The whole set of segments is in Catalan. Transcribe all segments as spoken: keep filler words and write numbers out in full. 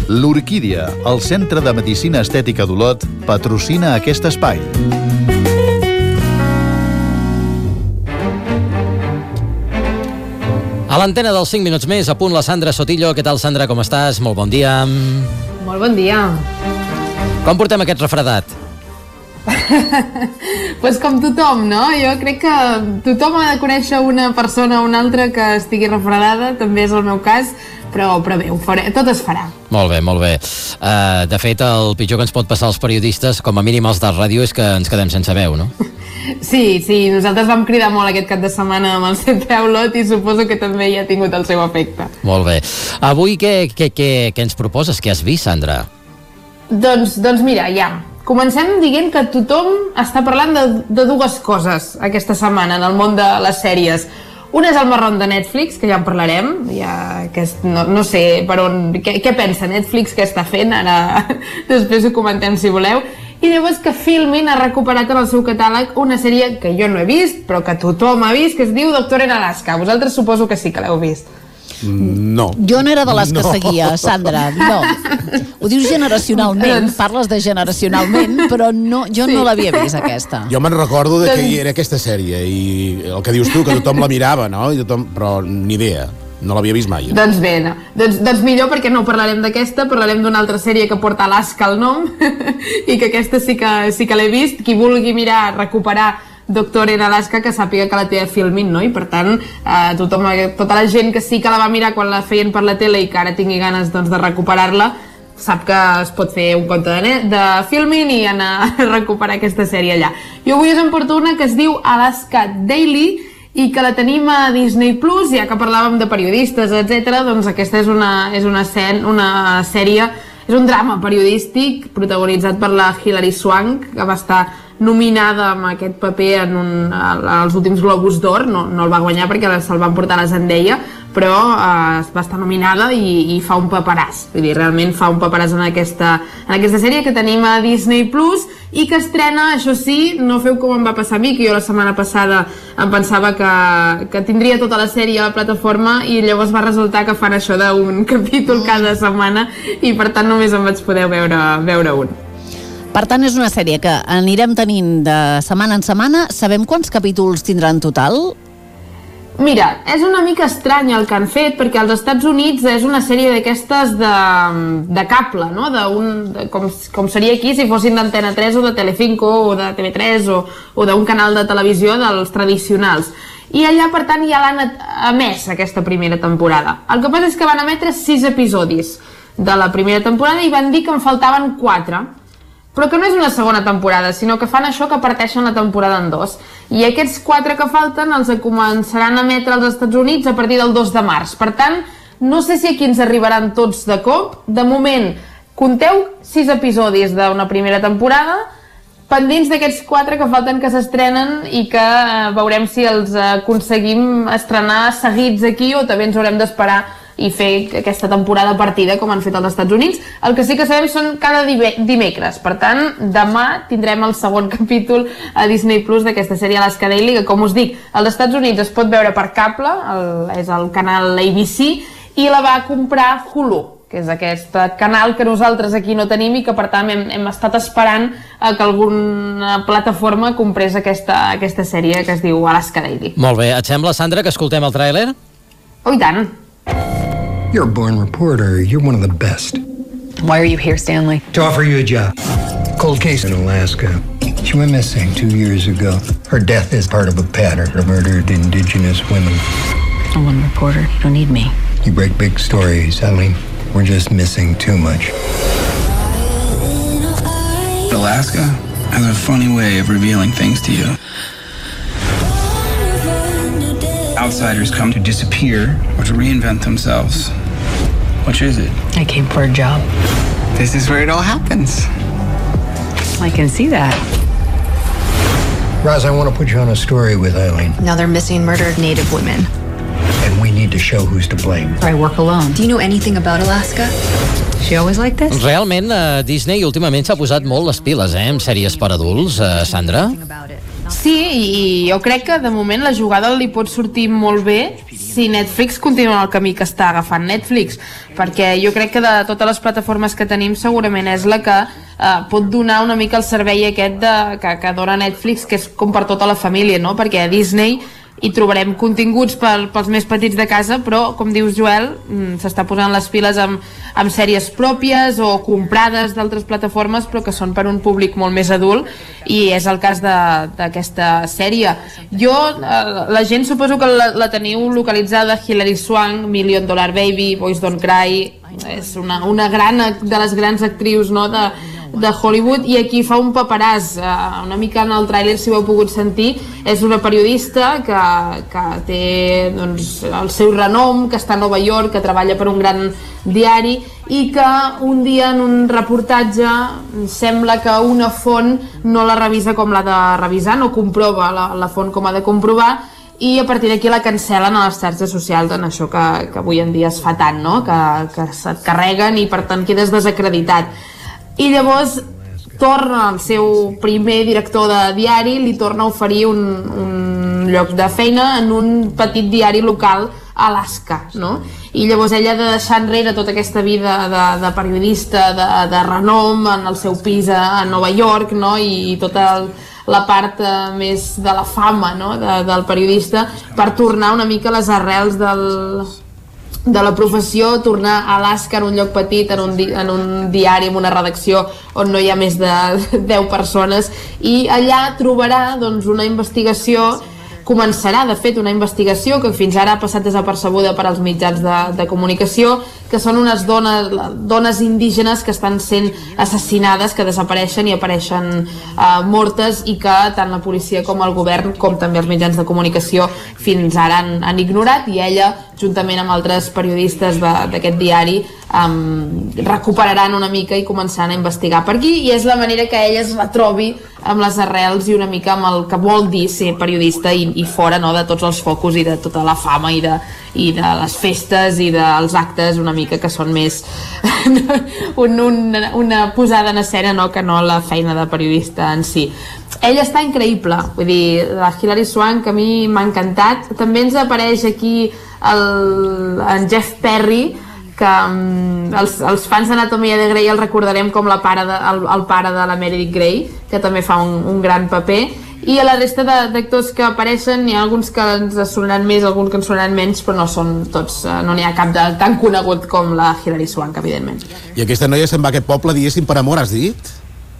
L'Orquídia, el Centre de Medicina Estètica d'Olot, patrocina aquest espai. A l'antena dels cinc minuts més, a punt la Sandra Sotillo. Què tal, Sandra? Com estàs? Molt bon dia. Molt bon dia. Com portem aquest refredat? Pues com tothom, no? Jo crec que tothom ha de conèixer una persona o una altra que estigui refredada, també és el meu cas, però, però bé, ho faré, tot es farà. Molt bé, molt bé. Uh, de fet, el pitjor que ens pot passar als periodistes, com a mínim els de ràdio, és que ens quedem sense veu, no? Sí, sí, nosaltres vam cridar molt aquest cap de setmana amb el C T A Olot i suposo que també hi ha tingut el seu efecte. Molt bé. Avui què, què, què, què ens proposes? Què has vist, Sandra? Doncs, doncs mira, ja. Comencem dient que tothom està parlant de, de dues coses aquesta setmana en el món de les sèries. Una és el marrón de Netflix, que ja en parlarem, ja, que és, no, no sé per on, què, què pensa Netflix, què està fent, ara després ho comentem si voleu. I llavors que Filmin ha recuperat en el seu catàleg una sèrie que jo no he vist, però que tothom ha vist, que es diu Doctor en Alaska. Vosaltres suposo que sí que l'heu vist. No. Jo no era de les que no. seguia, Sandra, no. Ho dius generacionalment, parles de generacionalment, però no, jo sí. no l'havia vist, aquesta. Jo me'n recordo de que hi era aquesta sèrie i el que dius tu, que tothom la mirava, no? I tothom, però ni idea. No l'havia vist mai. Doncs bé, no. doncs, doncs millor perquè no parlarem d'aquesta, parlarem d'una altra sèrie que porta Alaska al nom i que aquesta sí que, sí que l'he vist. Qui vulgui mirar, recuperar Doctor en Alaska, que sàpiga que la té a Filmin, no? I per tant, eh, tothom, tota la gent que sí que la va mirar quan la feien per la tele i que ara tingui ganes doncs, de recuperar-la, sap que es pot fer un compte de, net, de Filmin i anar a recuperar aquesta sèrie allà. Jo avui us en porto una que es diu Alaska Daily i que la tenim a Disney Plus, ja que parlàvem de periodistes, etcètera. Doncs aquesta és una, és una, sen, una sèrie, és un drama periodístic protagonitzat per la Hilary Swank, que va estar nominada amb aquest paper en un, als últims Globus d'Or, no, no el va guanyar perquè se'l van portar a la Zendaya, però eh, va estar nominada i, i fa un paperàs, vull dir, realment fa un paperàs en aquesta, en aquesta sèrie que tenim a Disney Plus i que estrena, això sí, no feu com em va passar a mi, que jo la setmana passada em pensava que, que tindria tota la sèrie a la plataforma i llavors va resultar que fan això d'un capítol cada setmana i per tant només em vaig poder veure, veure un. Per tant, és una sèrie que anirem tenint de setmana en setmana. Sabem quants capítols tindrà en total? Mira, és una mica estrany el que han fet, perquè als Estats Units és una sèrie d'aquestes de, de cable, no? De un, de, com, com seria aquí si fossin d'Antena tres o de Telecinco o de T V tres o, o d'un canal de televisió dels tradicionals. I allà, per tant, ja l'han emès aquesta primera temporada. El que passa és que van emetre sis episodis de la primera temporada i van dir que en faltaven quatre. Però que no és una segona temporada, sinó que fan això que parteixen la temporada en dos. I aquests quatre que falten els començaran a emetre als Estats Units a partir del dos de març. Per tant, no sé si aquí ens arribaran tots de cop. De moment, compteu sis episodis d'una primera temporada, pendents d'aquests quatre que falten que s'estrenen i que eh, veurem si els aconseguim estrenar seguits aquí o també ens haurem d'esperar i fer aquesta temporada partida com han fet als Estats Units. El que sí que sabem són cada dimecres. Per tant, demà tindrem el segon capítol a Disney Plus d'aquesta sèrie Alaska Daily, que com us dic, als Estats Units es pot veure per cable, el, és el canal A B C, i la va comprar Hulu, que és aquest canal que nosaltres aquí no tenim i que per tant hem, hem estat esperant a que alguna plataforma comprés aquesta, aquesta sèrie que es diu Alaska Daily. Molt bé, et sembla, Sandra, que escoltem el tràiler? Oh, i tant! You're a born reporter. You're one of the best. Why are you here, Stanley? To offer you a job. Cold case in Alaska. She went missing two years ago. Her death is part of a pattern of murdered indigenous women. I'm one reporter. You don't need me. You break big stories, Eileen. We're just missing too much. Alaska has a funny way of revealing things to you. Outsiders come to disappear or to reinvent themselves. Which is it? I came for a job. This is where it all happens. I can see that. Roz, I want to put you on a story with Eileen. Now they're missing murdered Native women. And we need to show who's to blame. I work alone. Do you know anything about Alaska? She always like this? Realment, uh, Disney últimament s'ha posat molt les piles, eh, amb sèries per adults, uh, Sandra? Sí, i jo crec que de moment la jugada li pot sortir molt bé si Netflix continua en el camí que està agafant Netflix, perquè jo crec que de totes les plataformes que tenim segurament és la que eh, pot donar una mica el servei aquest de, que, que dona Netflix, que és com per tota la família, no? Perquè a Disney hi trobarem continguts per, pels més petits de casa, però, com dius, Joel, s'està posant les piles amb, amb sèries pròpies o comprades d'altres plataformes, però que són per un públic molt més adult, i és el cas d'aquesta sèrie. Jo, eh, la gent suposo que la, la teniu localitzada, Hilary Swank, Million Dollar Baby, Boys Don't Cry, és una, una gran, de les grans actrius, no?, de, de Hollywood, i aquí fa un paperàs, uh, una mica en el tràiler, si ho heu pogut sentir. És una periodista que, que té doncs, el seu renom, que està a Nova York, que treballa per un gran diari, i que un dia en un reportatge sembla que una font no la revisa com l'ha de revisar, no comprova la, la font com ha de comprovar, i a partir d'aquí la cancel·len a les xarxes socials, en això que, que avui en dia es fa tant, no? que, que se't carreguen i per tant quedes desacreditat. I llavors torna el seu primer director de diari, li torna a oferir un, un lloc de feina en un petit diari local a Alaska, no? I llavors ella ha de deixar enrere tota aquesta vida de, de periodista, de, de renom, en el seu pis a, a Nova York, no? I, i tota el, la part eh, més de la fama, no? de, del periodista, per tornar una mica a les arrels del... de la professió, tornar a Alaska, en un lloc petit, en un, di en un diari, en una redacció on no hi ha més de deu persones, i allà trobarà doncs, una investigació, començarà de fet una investigació que fins ara ha passat desapercebuda per als mitjans de, de comunicació, que són unes dones, dones indígenes que estan sent assassinades, que desapareixen i apareixen eh, mortes, i que tant la policia com el govern, com també els mitjans de comunicació, fins ara han, han ignorat, i ella, juntament amb altres periodistes d'aquest diari, um, recuperaran una mica i començaran a investigar per aquí, i és la manera que ella es retrobi amb les arrels i una mica amb el que vol dir ser periodista i, i fora, no?, de tots els focus i de tota la fama i de, i de les festes i dels actes una mica que són més un, un, una posada en escena, no?, que no la feina de periodista en si. Ella està increïble, vull dir, la Hilary Swank a mi m'ha encantat. També ens apareix aquí el, en Jeff Perry, que um, els, els fans d'Anatomia de Grey el recordarem com la pare de, el, el pare de la Meredith Grey, que també fa un, un gran paper, i a la resta d'actors que apareixen hi ha alguns que ens sonaran més, alguns que ens sonaran menys, però no són tots, no n'hi ha cap de, tan conegut com la Hilary Swank, evidentment. I aquesta noia se'n va a aquest poble, diguéssim, per amor, has dit?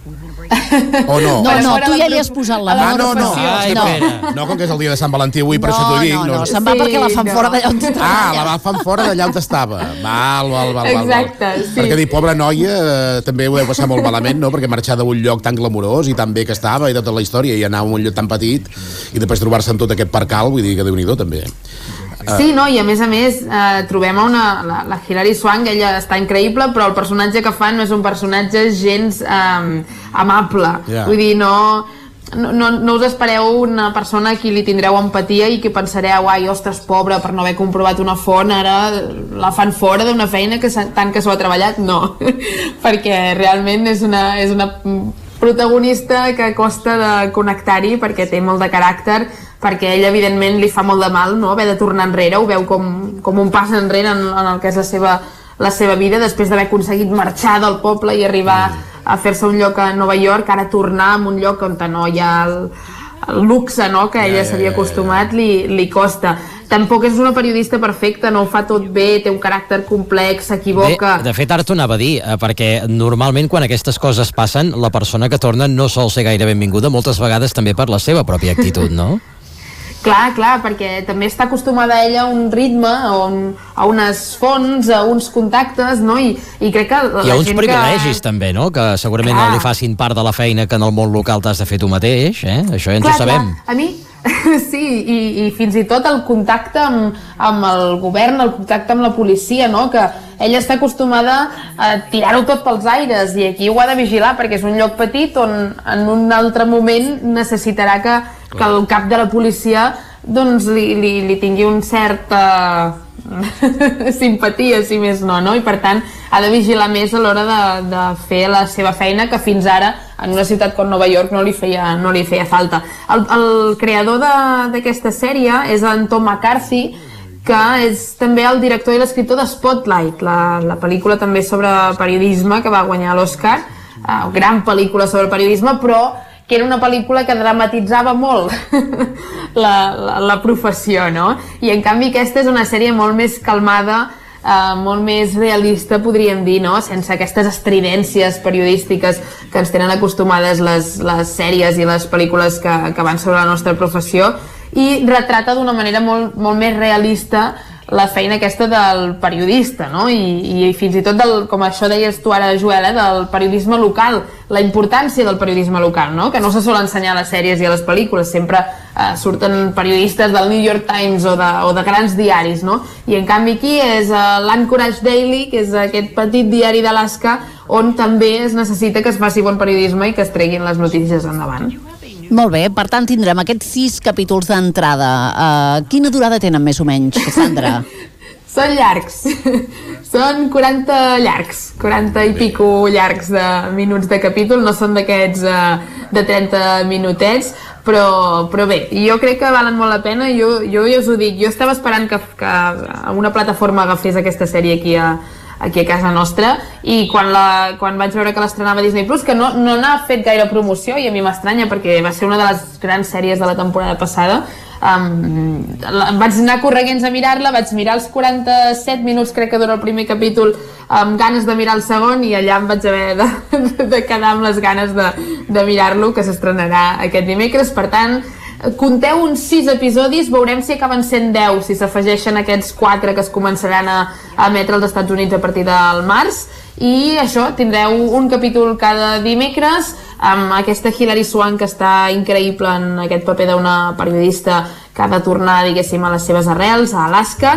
O no? No, no, tu ja li has posat la ah, no, no, Ai, no. no, com que és el dia de Sant Valentí avui, per no, això t'ho dic. No, no, no, se'n va sí, perquè la fan no. fora d'allà on estava. Ah, la va fan fora d'allà on estava. Val, val, val. Exacte, val. sí. Perquè dir, pobra noia, eh, també ho deu passar molt malament, no? Perquè marxar d'un lloc tan glamurós i tan bé que estava i tota la història, i anar a un lloc tan petit i després trobar-se amb tot aquest parcal, vull dir que Déu-n'hi-do també. Sí, no, i a més a més eh, trobem a una, la, la Hilary Swank, ella està increïble, però el personatge que fan no és un personatge gens eh, amable, yeah. Vull dir, no, no, no, no us espereu una persona a qui li tindreu empatia i que pensareu, ai, ostres, pobra, per no haver comprovat una font, ara la fan fora d'una feina que tant que s'ho ha treballat. No, perquè realment és una, és una protagonista que costa de connectar-hi, perquè té molt de caràcter, perquè ell evidentment li fa molt de mal, no?, haver de tornar enrere, ho veu com, com un pas enrere en, en el que és la seva, la seva vida, després d'haver aconseguit marxar del poble i arribar a fer-se un lloc a Nova York, ara tornar a un lloc on no hi ha el, el luxe, no?, que ella s'havia acostumat, li, li costa. Tampoc és una periodista perfecta, no ho fa tot bé, té un caràcter complex, s'equivoca. De fet, ara t'ho anava a dir, perquè normalment quan aquestes coses passen, la persona que torna no sol ser gaire benvinguda, moltes vegades també per la seva pròpia actitud, no? Clar, clar, perquè també està acostumada ella a un ritme, a, un, a unes fonts, a uns contactes, no? I, i crec que la I a uns gent privilegis que... també, no? Que segurament clar. No li facin part de la feina que en el món local t'has de fer tu mateix, eh? Això ja ens clar, ho sabem. Clar. A mi, sí, i, i fins i tot el contacte amb, amb el govern, el contacte amb la policia, no? Que ella està acostumada a tirar-ho tot pels aires, i aquí ho ha de vigilar perquè és un lloc petit on en un altre moment necessitarà que, que el cap de la policia doncs li, li, li tingui un cert uh, simpatia, si més no, no? I per tant ha de vigilar més a l'hora de, de fer la seva feina, que fins ara en una ciutat com Nova York no li feia, no li feia falta. El, el creador d'aquesta sèrie és en Tom McCarthy, que és també el director i l'escriptor de Spotlight, la, la pel·lícula també sobre periodisme que va guanyar l'Oscar, uh, gran pel·lícula sobre periodisme, però que era una pel·lícula que dramatitzava molt la, la, la professió, no? I en canvi aquesta és una sèrie molt més calmada, uh, molt més realista, podríem dir, no? Sense aquestes estridències periodístiques que ens tenen acostumades les, les sèries i les pel·lícules que, que van sobre la nostra professió, i retrata d'una manera molt, molt més realista la feina aquesta del periodista, no? I, i fins i tot, del, com això deies tu ara, Joel, eh, del periodisme local, la importància del periodisme local, no? Que no se sol ensenyar a les sèries i a les pel·lícules, sempre eh, surten periodistes del New York Times o de, o de grans diaris, no? I en canvi aquí és eh, l'Anchorage Daily, que és aquest petit diari d'Alaska on també es necessita que es faci bon periodisme i que es treguin les notícies endavant. Molt bé, per tant tindrem aquests sis capítols d'entrada. Uh, quina durada tenen més o menys, Sandra? Són llargs, són quaranta llargs, quaranta i pico llargs de minuts de capítol, no són d'aquests uh, de trenta minutets, però, però bé, jo crec que valen molt la pena. Jo, jo ja us ho dic, jo estava esperant que, que una plataforma agafés aquesta sèrie aquí a, aquí a casa nostra, i quan, la, quan vaig veure que l'estrenava Disney Plus, que no, no n'ha fet gaire promoció, i a mi m'estranya perquè va ser una de les grans sèries de la temporada passada, um, la, vaig anar correguents a mirar-la, vaig mirar els quaranta-set minuts, crec que dura el primer capítol, amb ganes de mirar el segon, i allà em vaig haver de, de quedar amb les ganes de, de mirar-lo, que s'estrenarà aquest dimecres. Per tant, compteu uns sis episodis, veurem si acaben sent deu, si s'afegeixen aquests quatre que es començaran a, a emetre als Estats Units a partir del març, i això, tindreu un capítol cada dimecres amb aquesta Hilary Swank, que està increïble en aquest paper d'una periodista que ha de tornar, diguéssim, a les seves arrels, a Alaska,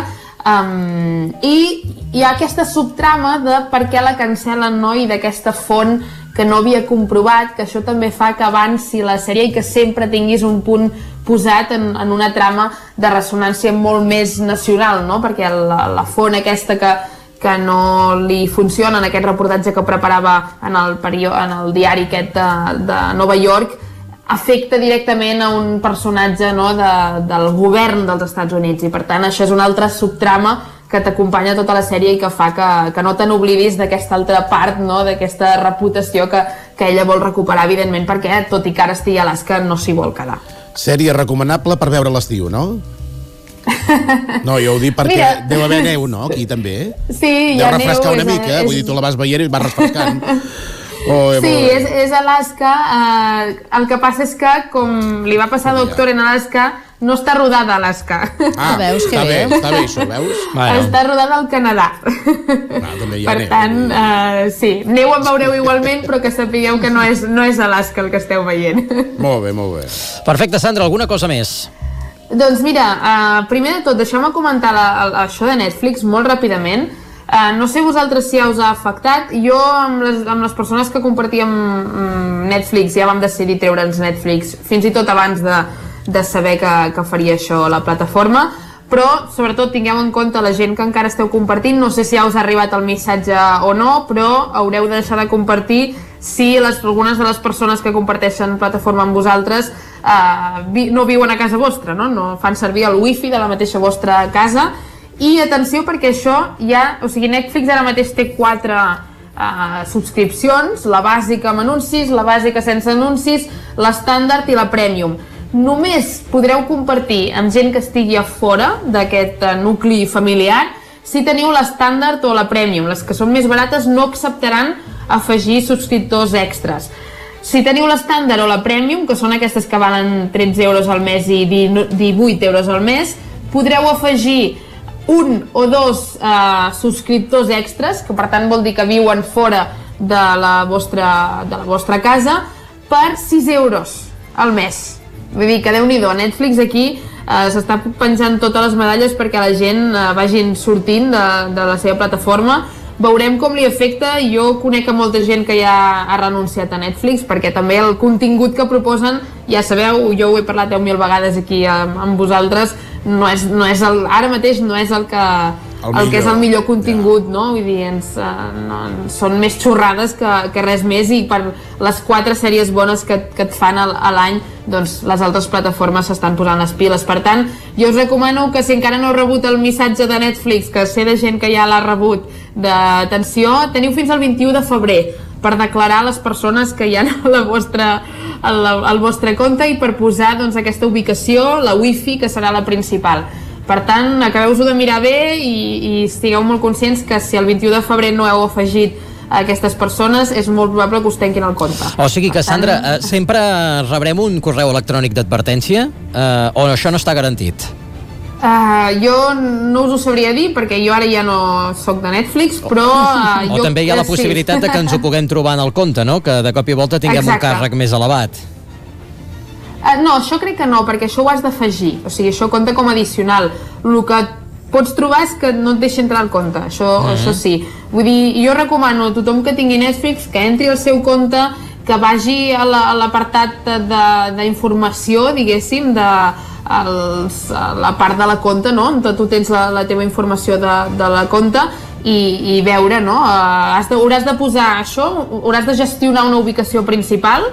um, i hi ha aquesta subtrama de per què la cancel·len, no?, i d'aquesta font que no havia comprovat, que això també fa que avanci la sèrie i que sempre tinguis un punt posat en, en una trama de ressonància molt més nacional, no? Perquè la, la font aquesta que, que no li funciona en aquest reportatge que preparava en el, perio, en el diari aquest de, de Nova York, afecta directament a un personatge, no?, de, del govern dels Estats Units, i per tant això és una altra subtrama que t'acompanya tota la sèrie i que fa que, que no te n'oblidis d'aquesta altra part, no?, d'aquesta reputació que, que ella vol recuperar, evidentment, perquè, tot i que ara estigui a Alaska, no s'hi vol quedar. Sèrie recomanable per veure l'estiu, no? No, jo ho dic perquè Mira. deu haver neu, no?, aquí també. Sí, hi deu ha neu. Deu refrescar una és, mica, és... vull dir, tu la vas veient i vas refrescant. Oh, sí, és, és Alaska. Eh, el que passa és que, com li va passar a Doctor en Alaska, no està rodada a Alaska. Ah, veus que està bé, bé, està bé això, veus? Bueno. Està rodada al Canadà. Ah, també hi ha per neu. tant, uh, sí, neu en veureu igualment, però que sapigueu que no és, no és Alaska el que esteu veient. Molt bé, molt bé. Perfecte, Sandra, alguna cosa més? Doncs mira, uh, primer de tot, deixeu-me comentar la, la, això de Netflix molt ràpidament. Uh, no sé vosaltres si ja us ha afectat. Jo amb les, amb les persones que compartíem Netflix ja vam decidir treure'ns Netflix fins i tot abans de, de saber que, que faria això la plataforma, però sobretot tingueu en compte la gent que encara esteu compartint. No sé si ja us ha arribat el missatge o no, però haureu de deixar de compartir si les, algunes de les persones que comparteixen plataforma amb vosaltres uh, vi, no viuen a casa vostra, no? No fan servir el wifi de la mateixa vostra casa. I atenció, perquè això ja, o sigui, Netflix ara mateix té quatre uh, subscripcions, la bàsica amb anuncis, la bàsica sense anuncis, l'estàndard i la premium. Només podreu compartir amb gent que estigui a fora d'aquest uh, nucli familiar si teniu l'estàndard o la premium. Les que són més barates no acceptaran afegir subscriptors extras. Si teniu l'estàndard o la premium, que són aquestes que valen tretze euros al mes i divuit euros al mes, podreu afegir un o dos eh, subscriptors extras, que per tant vol dir que viuen fora de la vostra, de la vostra casa, per sis euros al mes. Vull dir que Déu-n'hi-do, Netflix aquí eh, s'està penjant totes les medalles perquè la gent eh, vagin sortint de, de la seva plataforma. veurem com li afecta. Jo conec a molta gent que ja ha renunciat a Netflix, perquè també el contingut que proposen, ja sabeu, jo ho he parlat deu mil vegades aquí amb, amb vosaltres, no és, no és el, ara mateix no és el que el, el que és el millor contingut, no? Vull dir, ens, uh, no, són més xorrades que, que res més, i per les quatre sèries bones que, que et fan a, a l'any, doncs les altres plataformes s'estan posant les piles. Per tant, jo us recomano que si encara no heu rebut el missatge de Netflix, que sé de gent que ja l'ha rebut, d'atenció, teniu fins al vint-i-u de febrer per declarar les persones que hi ha a la vostra, al, al vostre compte, i per posar doncs, aquesta ubicació, la wifi, que serà la principal. Per tant, acabeu-vos-ho de mirar bé i, i estigueu molt conscients que si el vint-i-u de febrer no heu afegit a aquestes persones, és molt probable que us tanquin el compte. O sigui que, Sandra, eh, sempre rebrem un correu electrònic d'advertència eh, o això no està garantit? Uh, jo no us ho sabria dir, perquè jo ara ja no soc de Netflix, però... Uh, o jo, també hi ha la possibilitat sí. de que ens ho puguem trobar en el compte, no? Que de cop i volta tinguem Exacte. un càrrec més elevat. Uh, no, això crec que no, perquè això ho has d'afegir, o sigui, això compta com addicional. El que pots trobar és que no et deixi entrar al compte, això, mm. això sí. Vull dir, jo recomano a tothom que tingui Netflix que entri al seu compte, que vagi a l'apartat d'informació, diguéssim, de els, a la part de la compte, no? On tu tens la, la teva informació de, de la compte, i, i veure, no? Uh, has de, hauràs de posar això, hauràs de gestionar una ubicació principal,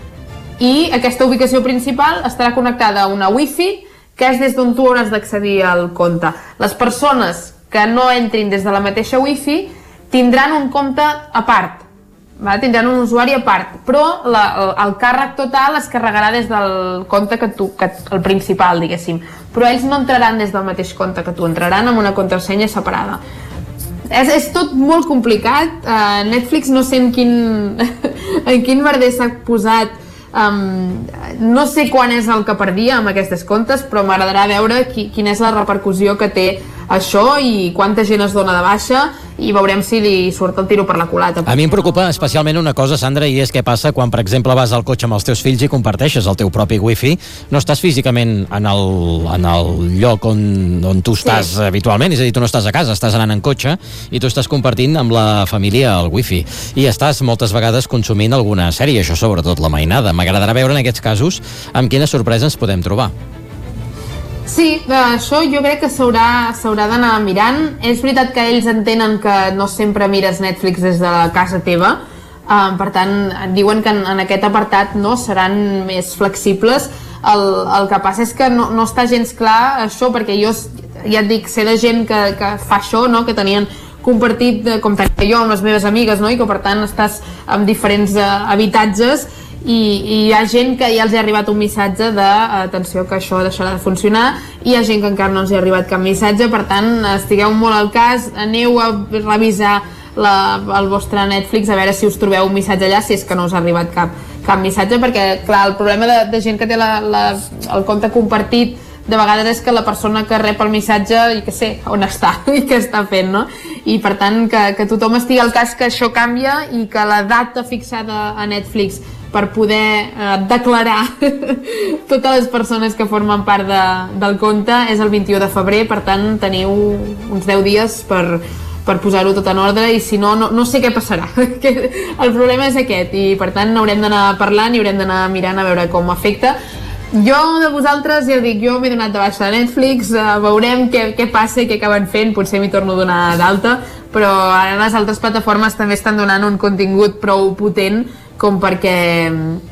i aquesta ubicació principal estarà connectada a una wifi, que és des d'on tu hauràs d'accedir al compte. Les persones que no entrin des de la mateixa wifi tindran un compte a part, va? Tindran un usuari a part, però la, el, el càrrec total es carregarà des del compte que tu, que, el principal, diguéssim. Però ells no entraran des del mateix compte que tu, entraran amb una contrasenya separada. És, és tot molt complicat. Uh, Netflix no sé en quin, en quin merder s'ha posat. Um, no sé quan és el que perdia amb aquestes comptes, però m'agradarà veure qui, quina és la repercussió que té això i quanta gent es dona de baixa, i veurem si li surt el tiro per la culata. A mi em preocupa especialment una cosa, Sandra, i és què passa quan, per exemple, vas al cotxe amb els teus fills i comparteixes el teu propi wifi. No estàs físicament en el, en el lloc on, on tu estàs sí. habitualment, és a dir, tu no estàs a casa, estàs anant en cotxe i tu estàs compartint amb la família el wifi, i estàs moltes vegades consumint alguna sèrie, això sobretot la mainada. M'agradarà veure en aquests casos amb quina sorpresa ens podem trobar. Sí, això jo crec que s'haurà d'anar mirant. És veritat que ells entenen que no sempre mires Netflix des de la casa teva, uh, per tant, diuen que en, en aquest apartat no seran més flexibles. El, el que passa és que no, no està gens clar això, perquè jo ja et dic, sé de gent que, que fa això, no? Que tenien compartit, com tenia jo amb les meves amigues, no? I que per tant estàs en diferents uh, habitatges, i, i hi ha gent que ja els ha arribat un missatge de atenció, que això deixarà de funcionar, i hi ha gent que encara no els ha arribat cap missatge. Per tant, estigueu molt al cas, aneu a revisar la, el vostre Netflix, a veure si us trobeu un missatge allà, si és que no us ha arribat cap, cap missatge, perquè clar, el problema de, de gent que té la, la, el compte compartit de vegades és que la persona que rep el missatge, i que sé on està i què està fent, no? I per tant que, que tothom estigui al cas que això canvia, i que la data fixada a Netflix per poder eh, declarar totes les persones que formen part de, del compte és el vint-i-u de febrer. Per tant, teniu uns deu dies per, per posar-ho tot en ordre, i si no, no, no sé què passarà. El problema és aquest, i per tant haurem d'anar parlant i haurem d'anar mirant a veure com afecta. Jo de vosaltres, ja dic, jo m'he donat de baixa de Netflix, eh, veurem què, què passa i què acaben fent, potser m'hi torno a donar d'alta, però ara les altres plataformes també estan donant un contingut prou potent com perquè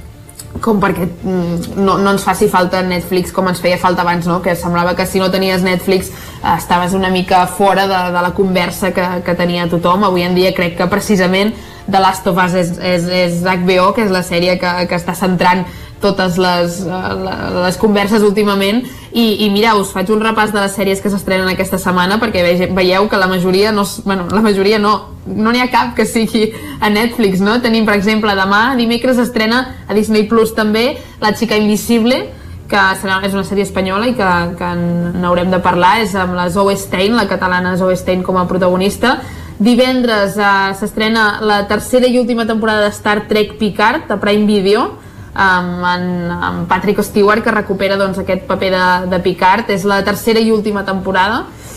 com perquè no, no ens faci falta Netflix com ens feia falta abans, no? Que semblava que si no tenies Netflix eh, estaves una mica fora de, de la conversa que, que tenia tothom. Avui en dia crec que precisament The Last of Us és, és, és H B O, que és la sèrie que, que està centrant totes les, les converses últimament, i, i mira, us faig un repàs de les sèries que s'estrenen aquesta setmana, perquè veieu que la majoria no, bueno, la majoria no, no n'hi ha cap que sigui a Netflix, no? Tenim, per exemple, demà, dimecres, estrena a Disney Plus també La Chica Invisible, que serà, és una sèrie espanyola i que, que n'haurem de parlar, és amb la Zoe Stein, la catalana Zoe Stein com a protagonista. Divendres eh, s'estrena la tercera i última temporada de Star Trek Picard, a Prime Video, amb, en, amb Patrick Stewart, que recupera doncs, aquest paper de, de Picard. És la tercera i última temporada.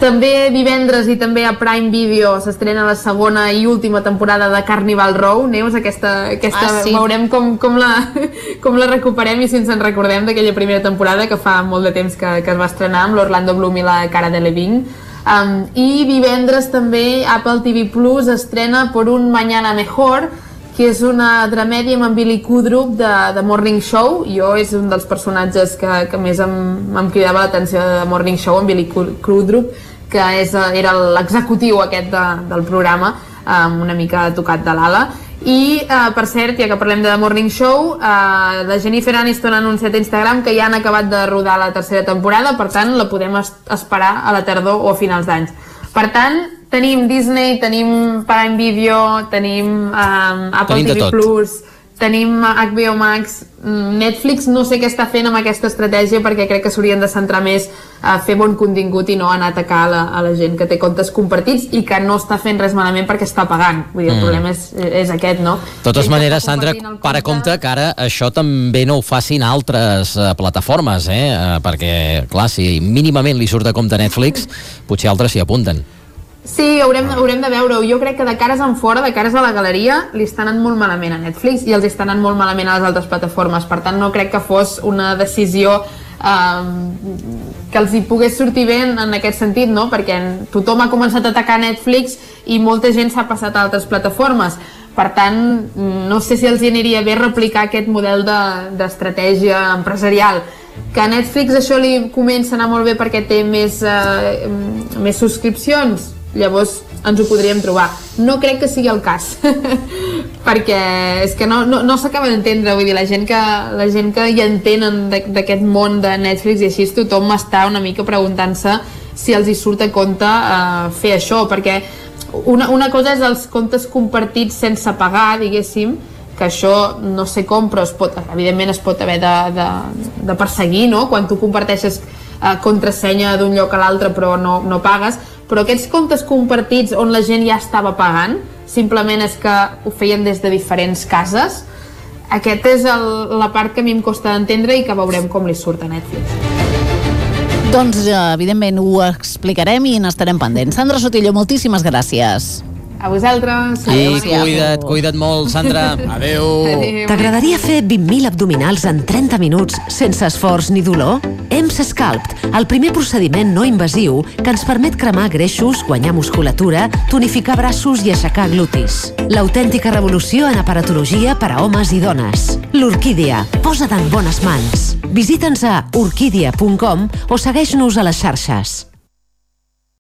També divendres i també a Prime Video s'estrena la segona i última temporada de Carnival Row. Neus, aquesta, aquesta Ah, sí. veurem com, com, la, com la recuperem i si ens en recordem d'aquella primera temporada que fa molt de temps que, que es va estrenar amb l'Orlando Bloom i la Cara Delevingne. Um, I divendres també Apple T V Plus estrena Por un Mañana Mejor, que és una dramèdia amb en Billy Crudup de, de Morning Show. Jo és un dels personatges que, que més em, em cridava l'atenció de Morning Show, en Billy Crudup, que és, era l'executiu aquest de, del programa, um, una mica tocat de l'ala. I, uh, per cert, ja que parlem de The Morning Show, uh, la Jennifer Aniston ha anunciat a Instagram que ja han acabat de rodar la tercera temporada, per tant la podem es esperar a la tardor o a finals d'anys. Per tant, tenim Disney, tenim Prime Video, tenim um, Apple Tenim de T V tot. Plus, tenim H B O Max, Netflix no sé què està fent amb aquesta estratègia perquè crec que s'haurien de centrar més a fer bon contingut i no anar a atacar a la, a la gent que té comptes compartits i que no està fent res malament perquè està pagant. Vull dir, el Mm. problema és, és aquest, no? De totes Ell maneres, està Sandra, compartint el para compte que ara això també no ho facin altres eh, plataformes, eh? eh? Perquè, clar, si mínimament li surt a compte Netflix, potser altres s'hi apunten. Sí, haurem, haurem de veure-ho. Jo crec que de cares en fora, de cares a la galeria, li estan anant molt malament a Netflix i els estan anant molt malament a les altres plataformes. Per tant, no crec que fos una decisió um, que els hi pogués sortir bé en, en aquest sentit, no? Perquè tothom ha començat a atacar Netflix i molta gent s'ha passat a altres plataformes. Per tant, no sé si els hi aniria bé replicar aquest model d'estratègia de, empresarial. Que a Netflix això li comença a anar molt bé perquè té més, eh, més subscripcions, llavors ens ho podríem trobar. No crec que sigui el cas, perquè és que no, no, no s'acaba d'entendre, vull dir, la gent que, la gent que hi entenen d'aquest món de Netflix i així, tothom està una mica preguntant-se si els hi surt a compte eh, fer això, perquè una, una cosa és els comptes compartits sense pagar, diguéssim, que això no sé com, però es pot, evidentment es pot haver de, de, de perseguir, no? Quan tu comparteixes eh, contrasenya d'un lloc a l'altre però no, no pagues, però aquests comptes compartits on la gent ja estava pagant, simplement és que ho feien des de diferents cases, aquesta és el, la part que a mi em costa d'entendre i que veurem com li surt a Netflix. Doncs, evidentment, ho explicarem i n'estarem pendents. Sandra Sotillo, moltíssimes gràcies. A vosaltres. I cuida't, cuida't molt, Sandra. Adéu. Adéu. T'agradaria fer vint mil abdominals en trenta minuts sense esforç ni dolor? E M S Sculpt, el primer procediment no invasiu que ens permet cremar greixos, guanyar musculatura, tonificar braços i aixecar glutis. L'autèntica revolució en aparatologia per a homes i dones. L'Orquídia, posa't en bones mans. Visita'ns a orquídia punt com o segueix-nos a les xarxes.